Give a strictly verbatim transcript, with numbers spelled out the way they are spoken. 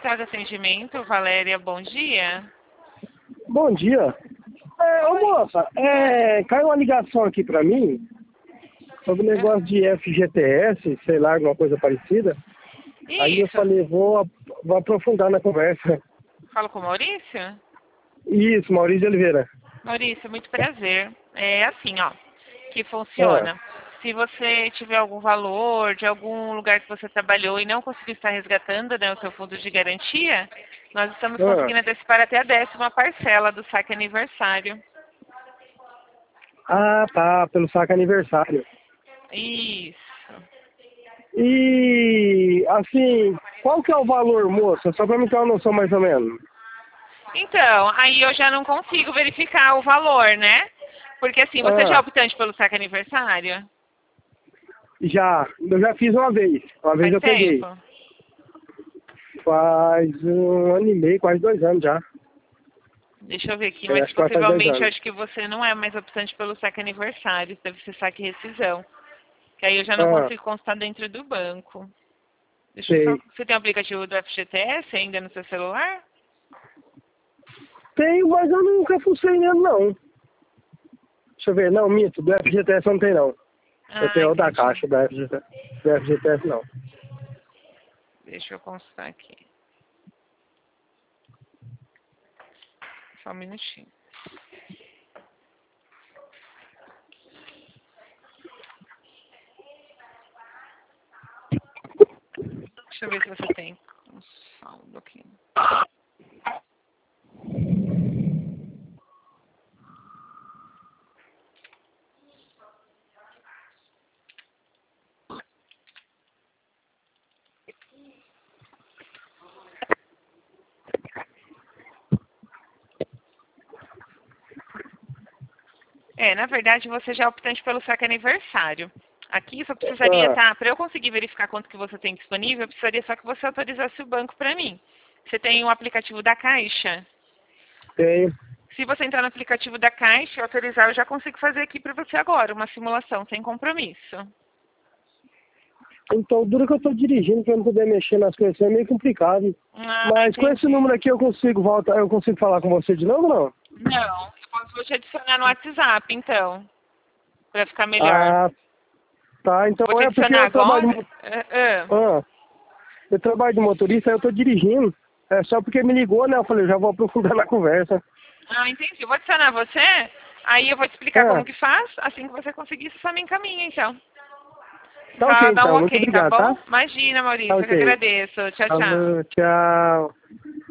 Central de Atendimento, Valéria, bom dia. Bom dia. É, ô moça, é, caiu uma ligação aqui pra mim sobre o negócio de F G T S, sei lá, alguma coisa parecida. Isso. Aí eu falei, vou, vou aprofundar na conversa. Falo com o Maurício? Isso, Maurício de Oliveira. Maurício, muito prazer. É assim, ó, que funciona. Ah, Se você tiver algum valor de algum lugar que você trabalhou e não conseguir estar resgatando, né, o seu fundo de garantia, nós estamos ah. conseguindo antecipar até a décima parcela do saque aniversário. ah, tá, pelo saque aniversário. Isso. E, assim, qual que é o valor, moça? Só pra me ter uma noção mais ou menos. Então, aí eu já não consigo verificar o valor, né? Porque assim, você já é Ah, optante pelo saque aniversário? já, eu já fiz uma vez. Uma vez Faz eu peguei. tempo? Faz um ano e meio, quase dois anos já. Deixa eu ver aqui, É, mas acho que vai fazer dois possivelmente eu anos. acho que você não é mais optante pelo saque aniversário, deve ser saque rescisão. Que aí eu já não Ah, consigo constar dentro do banco. Deixa eu só. sei. Você tem o aplicativo do F G T S ainda no seu celular? Tenho, mas eu nunca fucei nele, não. Deixa eu ver, não, mito, do F G T S eu não tenho, não. Eu Ah, tenho o da entendi. caixa, do F G T S, do F G T S não. Deixa eu constar aqui. Só um minutinho. Deixa eu ver se você tem um saldo aqui. É, na verdade você já é optante pelo saque aniversário. Aqui só precisaria Ah, estar, para eu conseguir verificar quanto que você tem disponível, eu precisaria só que você autorizasse o banco para mim. Você tem o aplicativo da Caixa? tenho. Se você entrar no aplicativo da Caixa e autorizar, eu já consigo fazer aqui para você agora, uma simulação sem compromisso. Então, dura que eu tô dirigindo, pra eu não poder mexer nas coisas, é meio complicado. Ah, Mas com esse entendi. número aqui eu consigo voltar, eu consigo falar com você de novo, não? Não, eu posso te adicionar no WhatsApp, então, para ficar melhor. Ah, tá, então Vou te é porque adicionar eu trabalho agora? de, mo- Ah, ah. ah, eu trabalho de motorista, aí eu tô dirigindo. É só porque me ligou, né? Eu falei, já vou aprofundar na conversa. Ah, entendi. Eu vou adicionar você, aí eu vou te explicar como Ah, que faz. Assim que você conseguir, você só me encaminha, então. tá ok Só dá um então, muito ok, tá obrigado, tá? bom? Imagina, Tá Maurício, eu que ok. agradeço. Tchau, tchau. Falou, tchau.